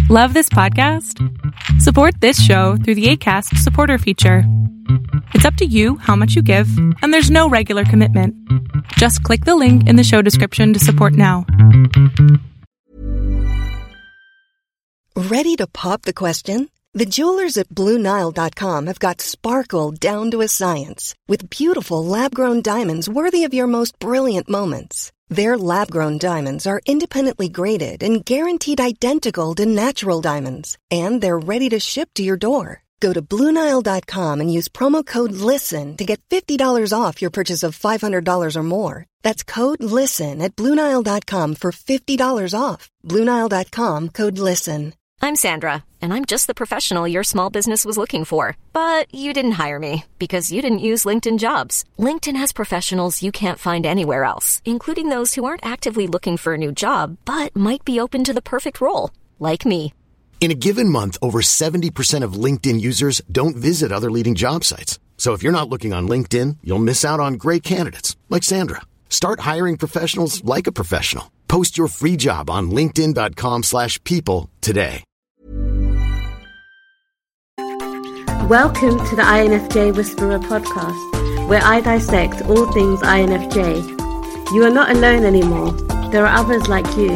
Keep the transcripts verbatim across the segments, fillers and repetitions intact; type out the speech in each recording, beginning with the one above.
Love this podcast? Support this show through the Acast supporter feature. It's up to you how much you give, and there's no regular commitment. Just click the link in the show description to support now. Ready to pop the question? The jewelers at Blue Nile dot com have got sparkle down to a science with beautiful lab-grown diamonds worthy of your most brilliant moments. Their lab-grown diamonds are independently graded and guaranteed identical to natural diamonds, and they're ready to ship to your door. Go to Blue Nile dot com and use promo code LISTEN to get fifty dollars off your purchase of five hundred dollars or more. That's code LISTEN at Blue Nile dot com for fifty dollars off. Blue Nile dot com, code LISTEN. I'm Sandra, and I'm just the professional your small business was looking for. But you didn't hire me because you didn't use LinkedIn Jobs. LinkedIn has professionals you can't find anywhere else, including those who aren't actively looking for a new job, but might be open to the perfect role, like me. In a given month, over seventy percent of LinkedIn users don't visit other leading job sites. So if you're not looking on LinkedIn, you'll miss out on great candidates like Sandra. Start hiring professionals like a professional. Post your free job on linkedin dot com slash people today. Welcome to the I N F J Whisperer podcast, where I dissect all things I N F J. You are not alone anymore. There are others like you.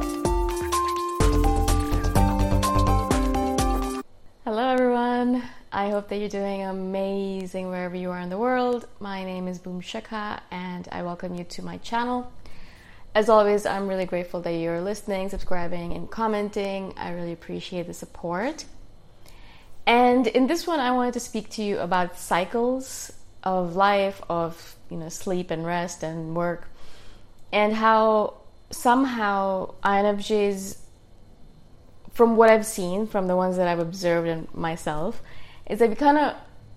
Hello everyone. I hope that you're doing amazing wherever you are in the world. My name is Boom Shikha and I welcome you to my channel. As always, I'm really grateful that you're listening, subscribing, and commenting. I really appreciate the support. And in this one, I wanted to speak to you about cycles of life, of you know, sleep and rest and work, and how somehow I N F Js, from what I've seen, from the ones that I've observed in myself, is that we kind of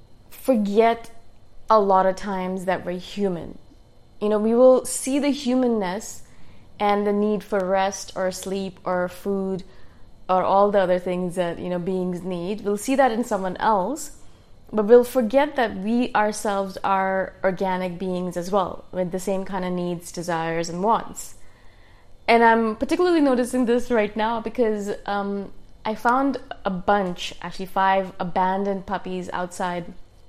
forget a lot of times that we're human. You know, we will see the humanness and the need for rest or sleep or food or all the other things that, you know, beings need. We'll see that in someone else, but we'll forget that we ourselves are organic beings as well, with the same kind of needs, desires, and wants. And I'm particularly noticing this right now because um, I found a bunch, actually five abandoned puppies outside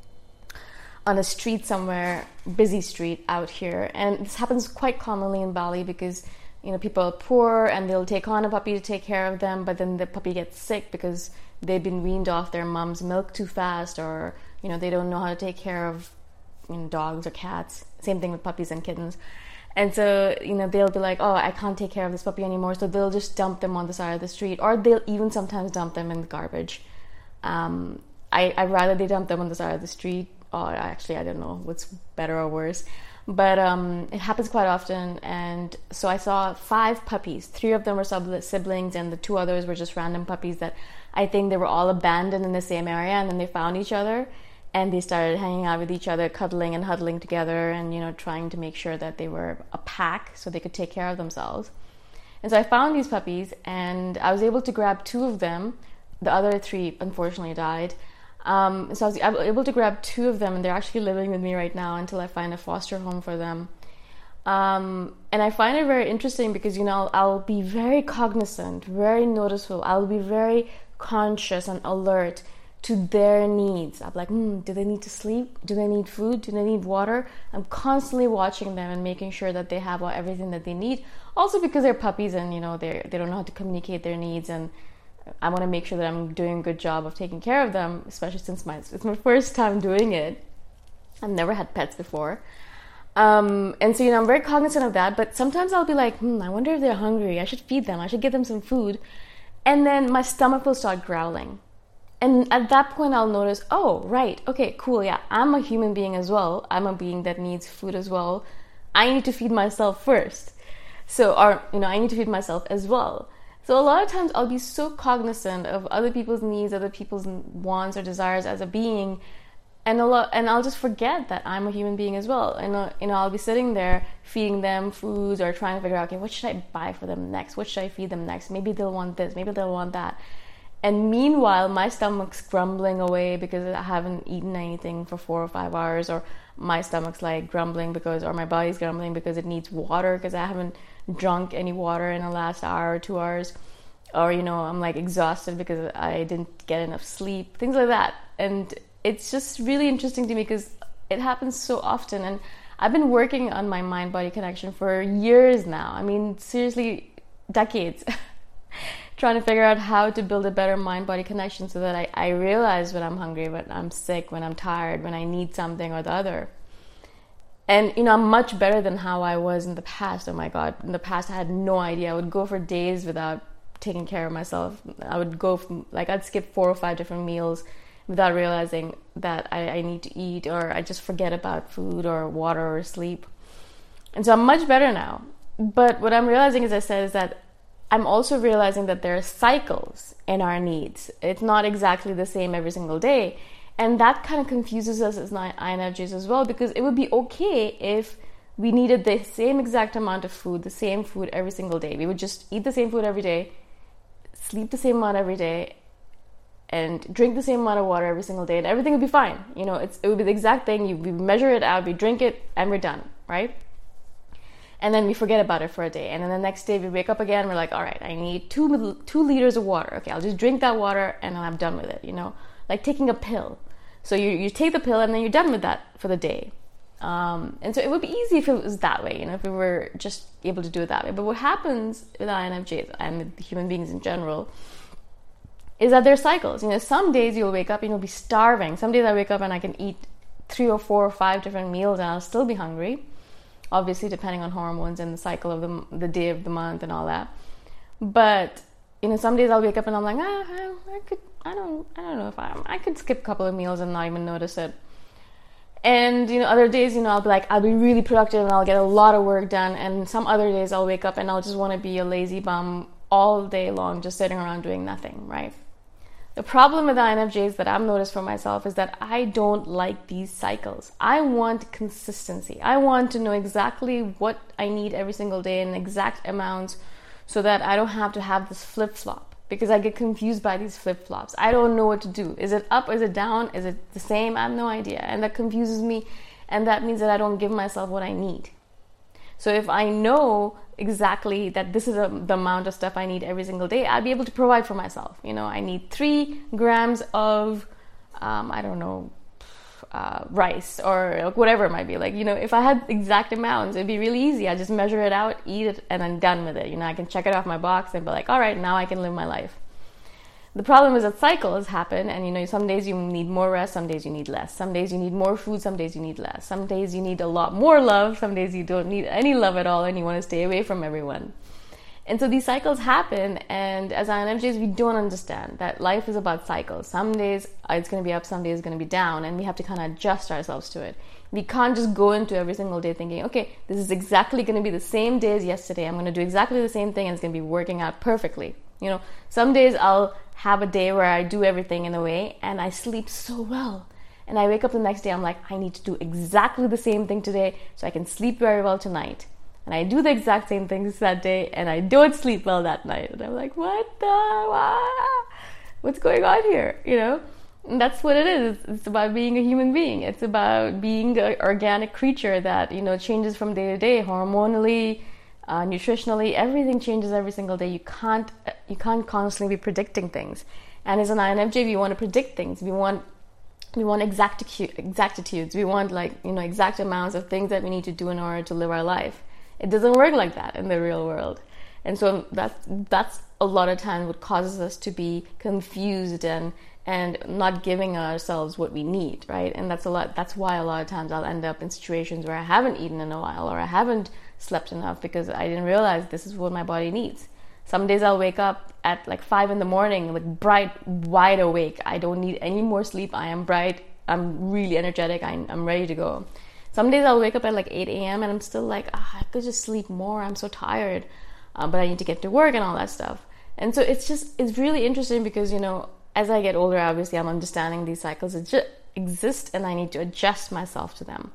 on a street somewhere, busy street out here. And this happens quite commonly in Bali because, you know, people are poor and they'll take on a puppy to take care of them, but then the puppy gets sick because they've been weaned off their mom's milk too fast, or, you know, they don't know how to take care of, you know, dogs or cats. Same thing with puppies and kittens. And so, you know, they'll be like, oh, I can't take care of this puppy anymore, so they'll just dump them on the side of the street, or they'll even sometimes dump them in the garbage. Um, I, I'd rather they dump them on the side of the street. Or actually, I don't know what's better or worse, but um, it happens quite often. And so I saw five puppies. Three of them were sub- siblings, and the two others were just random puppies that I think they were all abandoned in the same area, and then they found each other, and they started hanging out with each other, cuddling and huddling together, and, you know, trying to make sure that they were a pack so they could take care of themselves. And so I found these puppies, and I was able to grab two of them. The other three, unfortunately, died. Um, so I was able to grab two of them, and they're actually living with me right now until I find a foster home for them. Um, and I find it very interesting because, you know, I'll, I'll be very cognizant, very noticeable. I'll be very conscious and alert to their needs. I'm like, hmm, do they need to sleep? Do they need food? Do they need water? I'm constantly watching them and making sure that they have everything that they need. Also because they're puppies and, you know, they they don't know how to communicate their needs, and I want to make sure that I'm doing a good job of taking care of them, especially since my, it's my first time doing it. I've never had pets before. Um, and so, you know, I'm very cognizant of that, but sometimes I'll be like, hmm, I wonder if they're hungry. I should feed them. I should give them some food. And then my stomach will start growling. And at that point, I'll notice, oh, right, okay, cool, yeah, I'm a human being as well. I'm a being that needs food as well. I need to feed myself first. So, or, you know, I need to feed myself as well. So a lot of times I'll be so cognizant of other people's needs, other people's wants or desires as a being, and a lot, and I'll just forget that I'm a human being as well. And uh, you know, I'll be sitting there feeding them food or trying to figure out, okay, what should I buy for them next? What should I feed them next? Maybe they'll want this, maybe they'll want that. And meanwhile, my stomach's grumbling away because I haven't eaten anything for four or five hours, or my stomach's like grumbling because, or my body's grumbling because it needs water because I haven't drunk any water in the last hour or two hours. or, you know, I'm like exhausted because I didn't get enough sleep, things like that. And it's just really interesting to me because it happens so often. And I've been working on my mind-body connection for years now. I mean, seriously, decades. Trying to figure out how to build a better mind-body connection so that I, I realize when I'm hungry, when I'm sick, when I'm tired, when I need something or the other. And, you know, I'm much better than how I was in the past. Oh my God. In the past, I had no idea. I would go for days without taking care of myself. I would go, from, like, I'd skip four or five different meals without realizing that I, I need to eat, or I just forget about food or water or sleep. And so I'm much better now. But what I'm realizing, as I said, is that I'm also realizing that there are cycles in our needs. It's not exactly the same every single day. And that kind of confuses us as I N F Js as well, because it would be okay if we needed the same exact amount of food, the same food every single day. We would just eat the same food every day, sleep the same amount every day, and drink the same amount of water every single day, and everything would be fine. You know, it's, it would be the exact thing. You, we measure it out, we drink it, and we're done, right? And then we forget about it for a day. And then the next day we wake up again, we're like, all right, I need two two liters of water. Okay, I'll just drink that water and then I'm done with it, you know? Like taking a pill. So you, you take the pill and then you're done with that for the day. Um, and so it would be easy if it was that way, you know, if we were just able to do it that way. But what happens with I N F Js and with human beings in general is that there are cycles. You know, some days you'll wake up and you'll be starving. Some days I wake up and I can eat three or four or five different meals and I'll still be hungry. Obviously, depending on hormones and the cycle of the, the day of the month and all that. But, you know, some days I'll wake up and I'm like, ah, I, I could, I don't, I don't know if I, I could skip a couple of meals and not even notice it. And, you know, other days, you know, I'll be like, I'll be really productive and I'll get a lot of work done. And some other days I'll wake up and I'll just want to be a lazy bum all day long, just sitting around doing nothing, right? The problem with I N F Js that I've noticed for myself is that I don't like these cycles. I want consistency. I want to know exactly what I need every single day in exact amounts so that I don't have to have this flip-flop, because I get confused by these flip-flops. I don't know what to do. Is it up? Is it down? Is it the same? I have no idea. And that confuses me, and that means that I don't give myself what I need. So if I know exactly that this is a, the amount of stuff I need every single day, I'll be able to provide for myself. You know, I need three grams of, um, I don't know, uh, rice or whatever it might be. Like, you know, if I had exact amounts, it'd be really easy. I just measure it out, eat it, and I'm done with it. You know, I can check it off my box and be like, all right, now I can live my life. The problem is that cycles happen, and, you know, some days you need more rest, some days you need less. Some days you need more food, some days you need less. Some days you need a lot more love, some days you don't need any love at all and you want to stay away from everyone. And so these cycles happen, and as I N F Js, we don't understand that life is about cycles. Some days it's going to be up, some days it's going to be down, and we have to kind of adjust ourselves to it. We can't just go into every single day thinking, okay, this is exactly going to be the same day as yesterday. I'm going to do exactly the same thing and it's going to be working out perfectly. You know, some days I'll have a day where I do everything in a way and I sleep so well. And I wake up the next day, I'm like, I need to do exactly the same thing today so I can sleep very well tonight. And I do the exact same things that day and I don't sleep well that night. And I'm like, what the, what? What's going on here? You know, and that's what it is. It's about being a human being. It's about being an organic creature that, you know, changes from day to day, hormonally, Uh, nutritionally. Everything changes every single day. You can't you can't constantly be predicting things. And as an I N F J, we want to predict things. We want we want exacticu- exactitudes. We want, like, you know, exact amounts of things that we need to do in order to live our life. It doesn't work like that in the real world. And so that's that's a lot of times what causes us to be confused and and not giving ourselves what we need, right? And that's a lot. That's why a lot of times I'll end up in situations where I haven't eaten in a while or I haven't slept enough because I didn't realize this is what my body needs. Some days I'll wake up at like five in the morning, like bright, wide awake. I don't need any more sleep. I am bright. I'm really energetic. I'm, I'm ready to go. Some days I'll wake up at like eight a.m. and I'm still like, oh, I could just sleep more. I'm so tired, uh, but I need to get to work and all that stuff. And so it's just, it's really interesting because, you know, as I get older, obviously I'm understanding these cycles exist and I need to adjust myself to them.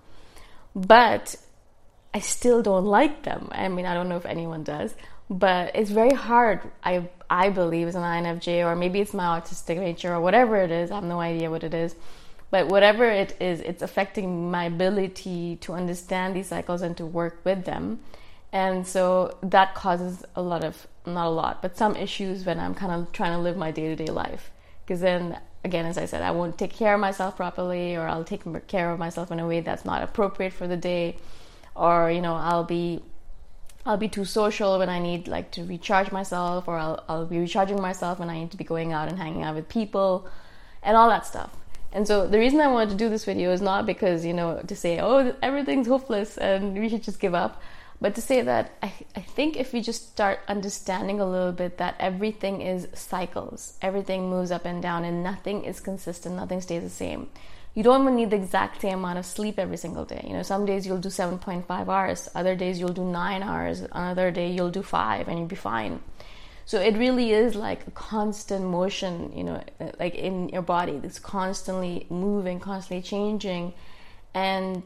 But I still don't like them. I mean, I don't know if anyone does, but it's very hard, I I believe, as an I N F J, or maybe it's my autistic nature or whatever it is. I have no idea what it is. But whatever it is, it's affecting my ability to understand these cycles and to work with them. And so that causes a lot of, not a lot, but some issues when I'm kind of trying to live my day-to-day life. Because then, again, as I said, I won't take care of myself properly, or I'll take care of myself in a way that's not appropriate for the day. Or, you know, I'll be I'll be too social when I need like to recharge myself, or I'll, I'll be recharging myself when I need to be going out and hanging out with people and all that stuff. And so the reason I wanted to do this video is not because, you know, to say, oh, everything's hopeless and we should just give up, but to say that I, I think if we just start understanding a little bit that everything is cycles, everything moves up and down, and nothing is consistent, nothing stays the same. You don't even need the exact same amount of sleep every single day. You know, some days you'll do seven point five hours, other days you'll do nine hours, another day you'll do five, and you'll be fine. So it really is like a constant motion, you know, like in your body, that's constantly moving, constantly changing. And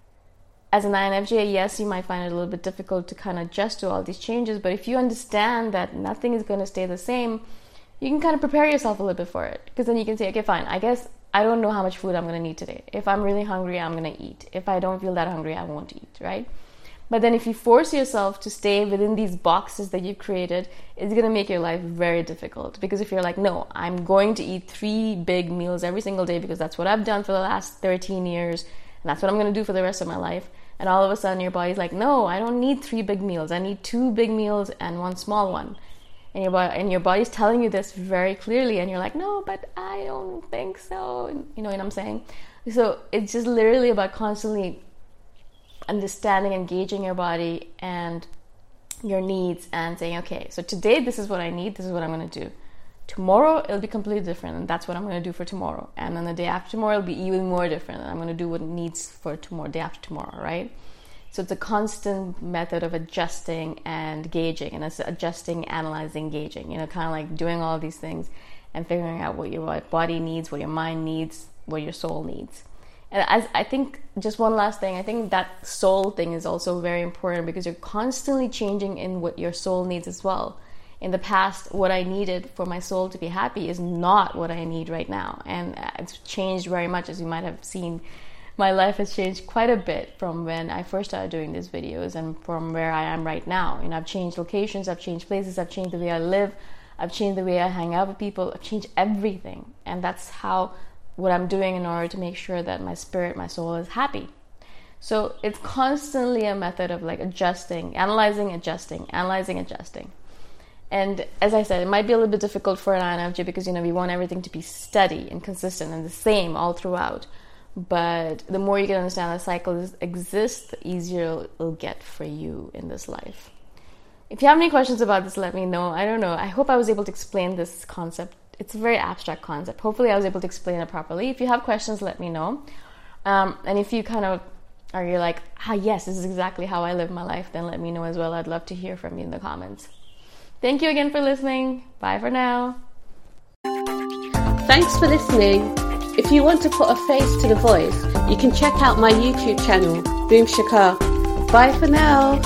as an I N F J, yes, you might find it a little bit difficult to kind of adjust to all these changes, but if you understand that nothing is going to stay the same, you can kind of prepare yourself a little bit for it. Because then you can say, okay, fine, I guess I don't know how much food I'm going to need today. If I'm really hungry, I'm going to eat. If I don't feel that hungry, I won't eat, right? But then if you force yourself to stay within these boxes that you've created, it's going to make your life very difficult. Because if you're like, no, I'm going to eat three big meals every single day because that's what I've done for the last thirteen years, and that's what I'm going to do for the rest of my life. And all of a sudden your body's like, no, I don't need three big meals. I need two big meals and one small one. And your, body, and your body's telling you this very clearly, and you're like, no, but I don't think so. And, you know what I'm saying? So it's just literally about constantly understanding, engaging your body and your needs, and saying, okay, so today this is what I need, this is what I'm going to do. Tomorrow it'll be completely different, and that's what I'm going to do for tomorrow. And then the day after tomorrow it'll be even more different, and I'm going to do what it needs for tomorrow, day after tomorrow, right? So it's a constant method of adjusting and gauging, and it's adjusting, analyzing, gauging, you know, kind of like doing all these things and figuring out what your body needs, what your mind needs, what your soul needs. And as I think, just one last thing, I think that soul thing is also very important, because you're constantly changing in what your soul needs as well. In the past, what I needed for my soul to be happy is not what I need right now. And it's changed very much, as you might have seen. My life has changed quite a bit from when I first started doing these videos and from where I am right now. You know, I've changed locations, I've changed places, I've changed the way I live, I've changed the way I hang out with people, I've changed everything. And that's how, what I'm doing in order to make sure that my spirit, my soul is happy. So it's constantly a method of like adjusting, analyzing, adjusting, analyzing, adjusting. And as I said, it might be a little bit difficult for an I N F J because, you know, we want everything to be steady and consistent and the same all throughout. But the more you can understand that cycles exist, the easier it'll get for you in this life. If you have any questions about this, let me know. I don't know. I hope I was able to explain this concept. It's a very abstract concept. Hopefully I was able to explain it properly. If you have questions, let me know. Um, and if you kind of are you're like, ah, yes, this is exactly how I live my life, then let me know as well. I'd love to hear from you in the comments. Thank you again for listening. Bye for now. Thanks for listening. If you want to put a face to the voice, you can check out my YouTube channel, Boom Shikha. Bye for now.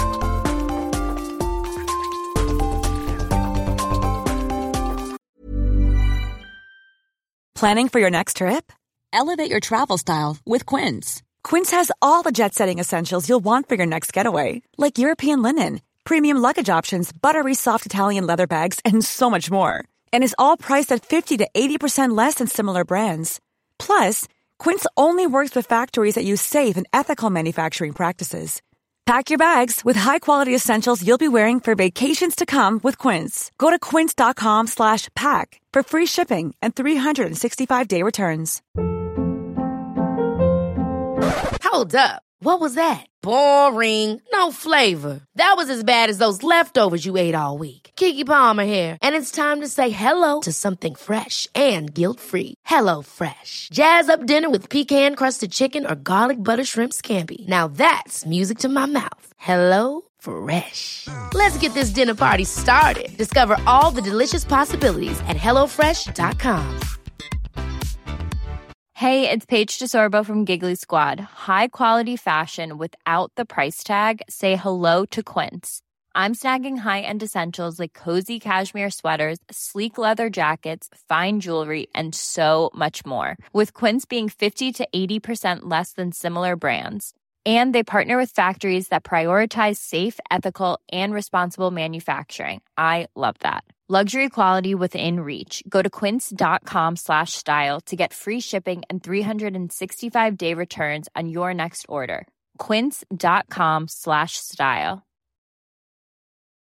Planning for your next trip? Elevate your travel style with Quince. Quince has all the jet-setting essentials you'll want for your next getaway, like European linen, premium luggage options, buttery soft Italian leather bags, and so much more. And is all priced at fifty to eighty percent less than similar brands. Plus, Quince only works with factories that use safe and ethical manufacturing practices. Pack your bags with high-quality essentials you'll be wearing for vacations to come with Quince. Go to quince.com slash pack for free shipping and three sixty-five day returns. Hold up. What was that? Boring. No flavor. That was as bad as those leftovers you ate all week. Keke Palmer here. And it's time to say hello to something fresh and guilt-free. Hello Fresh. Jazz up dinner with pecan-crusted chicken or garlic butter shrimp scampi. Now that's music to my mouth. Hello Fresh. Let's get this dinner party started. Discover all the delicious possibilities at hello fresh dot com. Hey, it's Paige DeSorbo from Giggly Squad. High quality fashion without the price tag. Say hello to Quince. I'm snagging high-end essentials like cozy cashmere sweaters, sleek leather jackets, fine jewelry, and so much more. With Quince being fifty to eighty percent less than similar brands. And they partner with factories that prioritize safe, ethical, and responsible manufacturing. I love that. Luxury quality within reach. Go to quince.com slash style to get free shipping and three sixty-five day returns on your next order. Quince.com slash style.